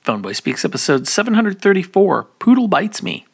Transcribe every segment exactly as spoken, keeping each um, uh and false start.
Phoneboy Speaks, episode seven thirty-four, Poodle Bites Me.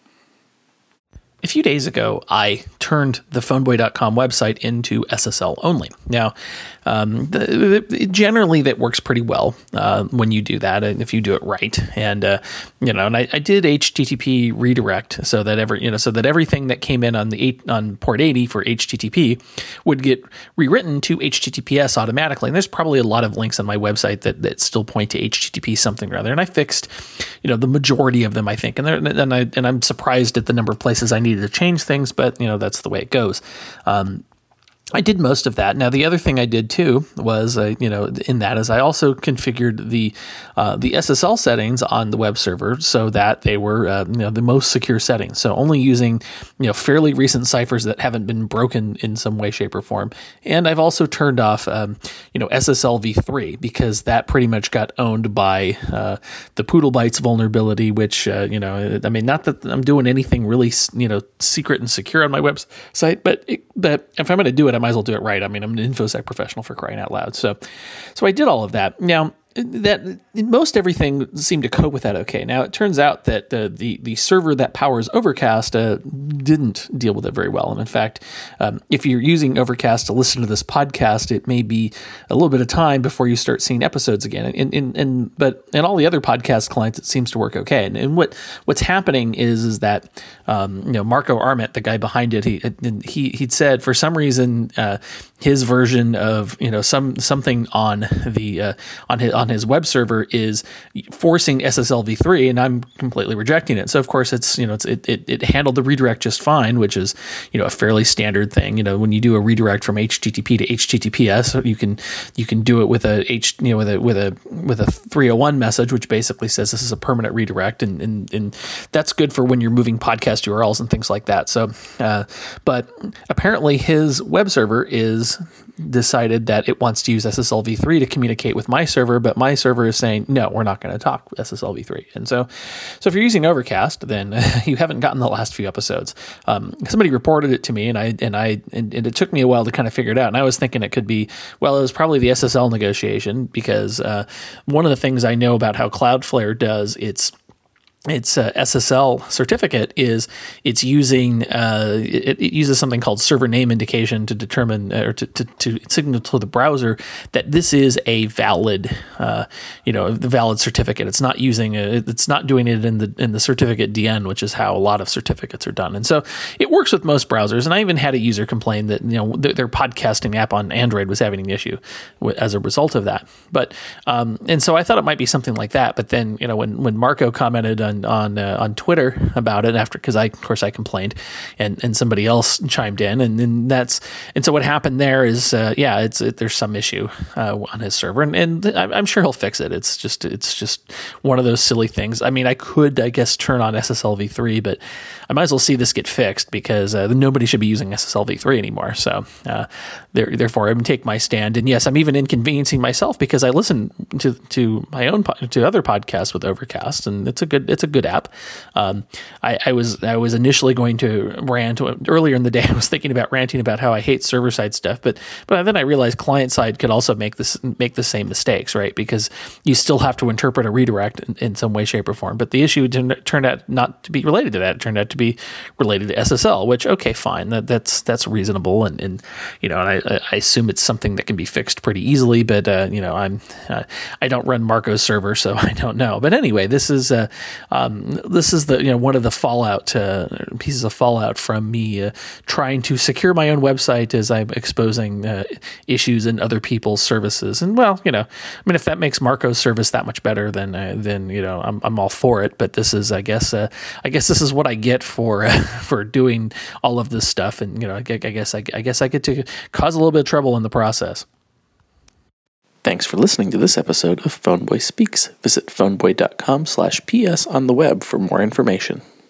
A few days ago, I turned the phoneboy dot com website into S S L only. Now, um, the, the, generally that works pretty well uh, when you do that, and if you do it right. And uh, you know, and I, I did H T T P redirect so that every you know so that everything that came in on the eight, on port eighty for H T T P would get rewritten to H T T P S automatically. And there's probably a lot of links on my website that, that still point to H T T P something or other. And I fixed, you know, the majority of them, I think. And and I and I'm surprised at the number of places I needed to change things, but you know, that's the way it goes. Um, I did most of that. Now, the other thing I did too was, uh, you know, in that is I also configured the uh, the S S L settings on the web server so that they were, uh, you know, the most secure settings. So only using, you know, fairly recent ciphers that haven't been broken in some way, shape, or form. And I've also turned off, um, you know, S S L v three because that pretty much got owned by uh, the Poodle Bytes vulnerability, which, uh, you know, I mean, not that I'm doing anything really, you know, secret and secure on my website, but it, but if I'm going to do it, I might as well do it right. I mean, I'm an InfoSec professional, for crying out loud. So, so I did all of that. Now, that most everything seemed to cope with that okay. Now, it turns out that the the, the server that powers Overcast uh, didn't deal with it very well. And in fact, um, if you're using Overcast to listen to this podcast, it may be a little bit of time before you start seeing episodes again. And and, and but in all the other podcast clients, it seems to work okay. And, and what what's happening is is that um, you know, Marco Arment, the guy behind it, he he he'd said for some reason uh, his version of you know some something on the uh, on his on his web server is forcing S S L v three, and I'm completely rejecting it. So of course it's, you know, it's, it, it, it handled the redirect just fine, which is, you know, a fairly standard thing. You know, when you do a redirect from H T T P to H T T P S, you can, you can do it with a H, you know, with a, with a, with a three oh one message, which basically says this is a permanent redirect. And, and, and that's good for when you're moving podcast U R Ls and things like that. So, uh, but apparently his web server is decided that it wants to use S S L v three to communicate with my server, but my server is saying, no, we're not going to talk S S L v three. And so, so if you're using Overcast, then you haven't gotten the last few episodes. Um, somebody reported it to me, and I, and I, and, and it took me a while to kind of figure it out. And I was thinking it could be, well, it was probably the S S L negotiation, because uh, one of the things I know about how Cloudflare does its its uh, S S L certificate is it's using uh, it, it uses something called server name indication to determine uh, or to, to, to signal to the browser that this is a valid uh, you know the valid certificate. It's not using a, it's not doing it in the in the certificate D N, which is how a lot of certificates are done. And so it works with most browsers. And I even had a user complain that you know th- their podcasting app on Android was having an issue w- as a result of that. But um, and so I thought it might be something like that. But then you know when when Marco commented on on uh, on Twitter about it after, because I of course I complained, and and somebody else chimed in, and then that's and so what happened there is uh, yeah it's it, there's some issue uh, on his server, and and I'm sure he'll fix it. It's just it's just one of those silly things. I mean, I could I guess turn on S S L v three, but I might as well see this get fixed, because uh, nobody should be using S S L v three anymore. So uh, there, therefore I'm going to take my stand, and yes, I'm even inconveniencing myself because I listen to to my own po- to other podcasts with Overcast, and it's a good it's a good app. Um, I, I was I was initially going to rant earlier in the day. I was thinking about ranting about how I hate server side stuff, but but then I realized client side could also make this make the same mistakes, right? Because you still have to interpret a redirect in, in some way, shape, or form. But the issue turned, turned out not to be related to that. It turned out to be related to S S L, which okay, fine, that, that's that's reasonable, and, and you know, and I, I assume it's something that can be fixed pretty easily. But uh, you know, I'm uh, I don't run Marco's server, so I don't know. But anyway, this is uh, um, this is the you know one of the fallout uh, pieces of fallout from me uh, trying to secure my own website as I'm exposing uh, issues in other people's services. And well, you know, I mean, if that makes Marco's service that much better, then uh, then you know, I'm I'm all for it. But this is, I guess, uh, I guess this is what I get for uh, for doing all of this stuff. And you know, I, I guess I, I guess I get to cause a little bit of trouble in the process. Thanks for listening to this episode of Phoneboy Speaks. Visit phoneboy dot com slash P S on the web for more information.